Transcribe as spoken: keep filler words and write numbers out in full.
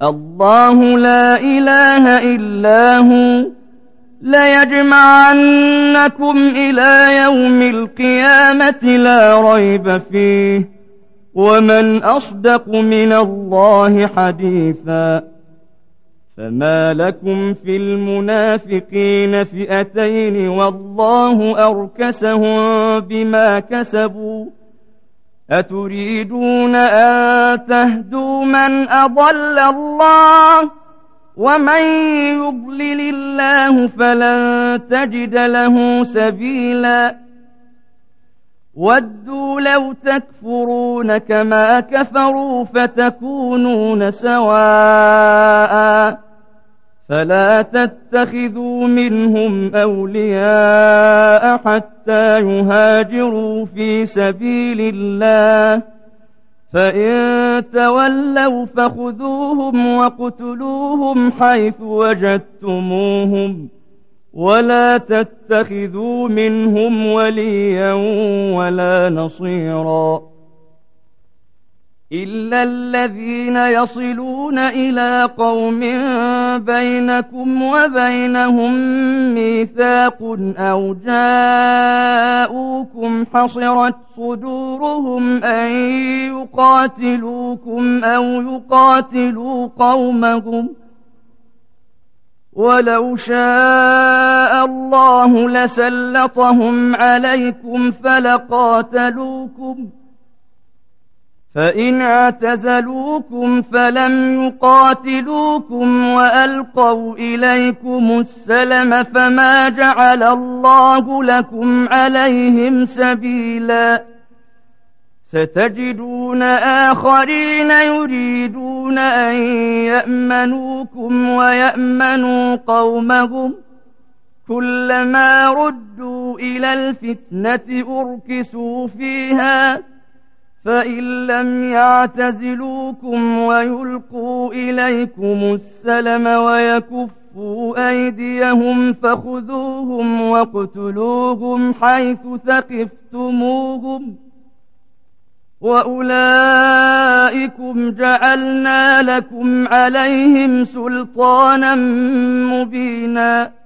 الله لا إله إلا هو ليجمعنكم إلى يوم القيامة لا ريب فيه ومن أصدق من الله حديثا فما لكم في المنافقين فئتين والله أركسهم بما كسبوا أتريدون أن تهدوا من أضل الله ومن يضلل الله فلن تجد له سبيلا ودوا لو تكفرون كما كفروا فتكونون سواء فلا تتخذوا منهم أولياء حتى يهاجروا في سبيل الله فإن تولوا فخذوهم وقتلوهم حيث وجدتموهم ولا تتخذوا منهم وليا ولا نصيرا إلا الذين يصلون إلى قوم بينكم وبينهم ميثاق أو جاءوكم حصرت صدورهم أن يقاتلوكم أو يقاتلوا قومهم ولو شاء الله لسلطهم عليكم فلقاتلوكم فإن اعتزلوكم فلم يقاتلوكم وألقوا إليكم السلم فما جعل الله لكم عليهم سبيلا ستجدون آخرين يريدون أن يأمنوكم ويأمنوا قومهم كلما ردوا إلى الفتنة أركسوا فيها فإن لم يعتزلوكم ويلقوا إليكم السلم ويكفوا أيديهم فخذوهم واقتلوهم حيث ثقفتموهم وأولئكم جعلنا لكم عليهم سلطانا مبينا